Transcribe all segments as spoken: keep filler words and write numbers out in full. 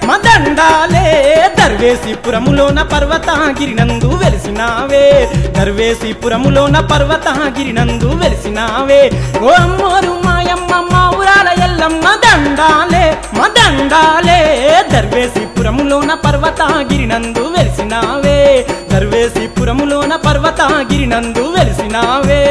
మదండాలే దర్వేసిపురములోన పర్వతగిరినందు వెలిసినావే దర్వేసిపురములోన పర్వతగిరినందు వెలిసినావే ఓ అమ్మోరు మాయమ్మ మా ఊరాల ఎల్లమ్మ దండాలే మదండాలే దర్వేసిపురములోన పర్వతగిరినందు వెలిసినావే దర్వేసిపురములోన పర్వతగిరినందు వెలిసినావే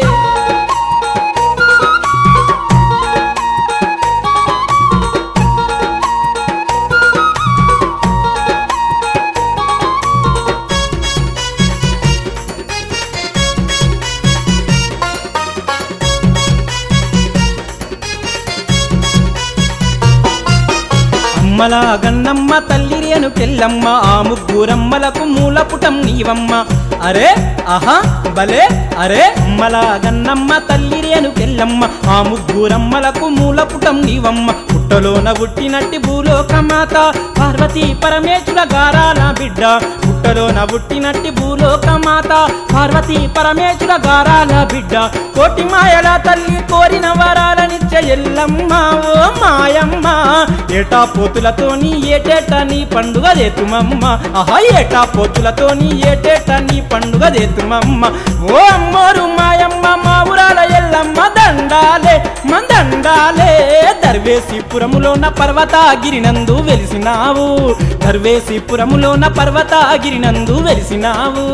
అమ్మలా గన్నమ్మ తల్లి రేణుకెల్లమ్మ ఆ ముగ్గురమ్మలకు మూలపుటం నీవమ్మ అరే ఆహా బలే అరే అమ్మలా గన్నమ్మ తల్లి రేణుకెల్లమ్మ ఆ ముగ్గురమ్మలకు మూలపుటం నీవమ్మ పుట్టలోన పుట్టినట్టి భూలోకమాత పార్వతీ పరమేశ్వర గారాల బిడ్డ పుట్టలోన పుట్టినట్టి భూలోకమాత పార్వతీ పరమేశ్వర గారాల బిడ్డ కోటి మాయల తల్లి కోరిన వరాలనిచ్చే ఎల్లమ్మ ఓ మాయమ్మ ఏటా పోతులతోని ఏటేట నీ పండుగ దేతుమమ్మ ఆహా ఏటా పోతులతోని ఏటేట నీ పండుగ దేతుమమ్మ ఓ అమ్మోరు మాయమ్మ మా ఊరాల ఎల్లమ్మ దండాలే మందండాలే దర్వేసిపురములోన పర్వతగిరినందు వెలిసినావు దర్వేసిపురములోన పర్వతగిరినందు వెలిసినావు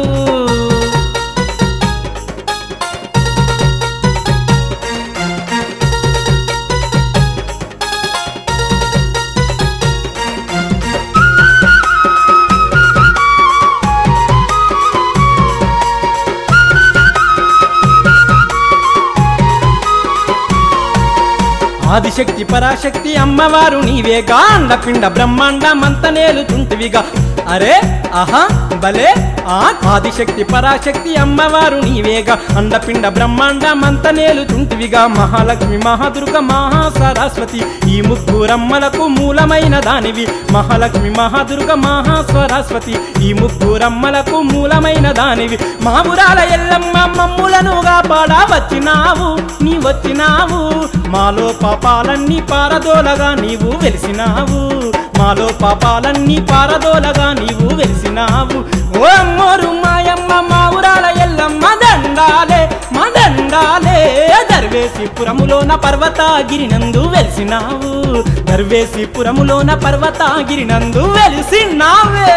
ఆదిశక్తి పరాశక్తి అమ్మవారు నీవేగా అండపిండ బ్రహ్మాండ మంతనేలుచుంటివిగా అరే ఆహా బలే ఆ ఆదిశక్తి పరాశక్తి అమ్మవారు నీవేగా అండపిండ బ్రహ్మాండ మంతనేలుచుంటివిగా మహాలక్ష్మి మహాదుర్గ మహాసరస్వతి ఈ ముగ్గురమ్మలకు మూలమైన దానివి మహాలక్ష్మి మహాదుర్గ మహాసరస్వతి ఈ ముగ్గురమ్మలకు మూలమైన దానివి మా ఊరాల ఎల్లమ్మ మమ్ములనుగా పాడా వచ్చినావు నీ వచ్చినావు మాలో పాపాలన్నీ పారదోలగా నీవు వెలిసినావు మాలో పాపాలన్నీ పారదోలగా నీవు వెలిసినావు ఓ అమ్మోరు మాయమ్మ మా ఊరాల ఎల్లమ్మ దండాలే మదండాలే దర్వేసిపురములోన పర్వతగిరినందు వెలిసినావు దర్వేసిపురములోన పర్వతగిరినందు వెలిసినావే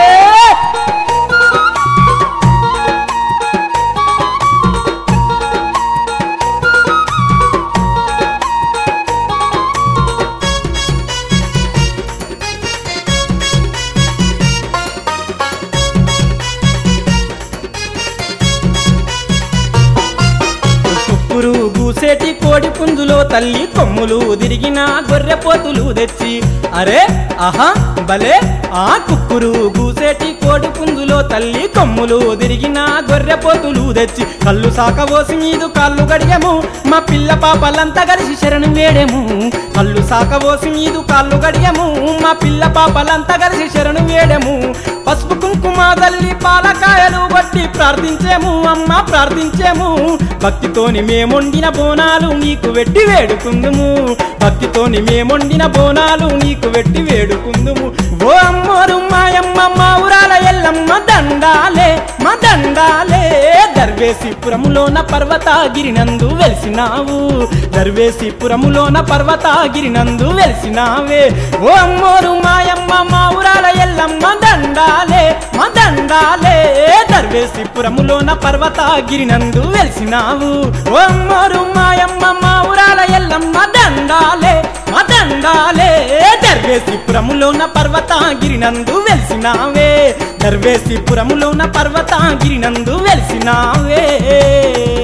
గూసేటి కోడి పుంజులో తల్లి కొమ్ములు తిరిగిన గొర్రెపోతులు తెచ్చి అరే ఆహా బలే ఆ కుక్కురు గూసేటి కోడి పుంజులో తల్లి కొమ్ములు తిరిగిన గొర్రెపోతులు తెచ్చి కళ్ళు సాకబోసి మీదు కాళ్ళు గడియము మా పిల్ల పాపలంతా కలిసి శరణు వేడెము కళ్ళు సాకబోసి మీదు కాళ్ళు గడియము మా పిల్ల పాపలంతా కలిసి శరణు వేడెము పసుపు కుంకుమ తల్లి పాలకాయలు బట్టి ప్రార్థించేము అమ్మ ప్రార్థించేము భక్తితోని మేమొండిన బోనాలు నీకు వెట్టి వేడుకుందుము భక్తితోని మేమొండిన బోనాలు నీకు వెట్టి వేడుకుందుము ఓ అమ్మోరు మాయమ్మ మా ఊరాల ఎల్లమ్మ దండాలే మదండాలే దర్వేసిపురములోన పర్వతగిరినందు వెలిసినావు దర్వేసిపురములోన పర్వతగిరినందు వెలిసినావే ఓ అమ్మోరు మాయమ్మ మా ఊరాల ఎల్లమ్మ దండాలే మదండాలే దర్వేసిపురములోన పర్వతగిరినందు వెలిసినావు ఓ అమ్మోరు మాయమ్మ మా ఊరాల ఎల్లమ్మ దండాలే మదండాలే దర్వేసిపురములోన పర్వతగిరినందు వెలిసినావే దర్వేసిపురములోన పర్వతగిరినందు వెలిసినావే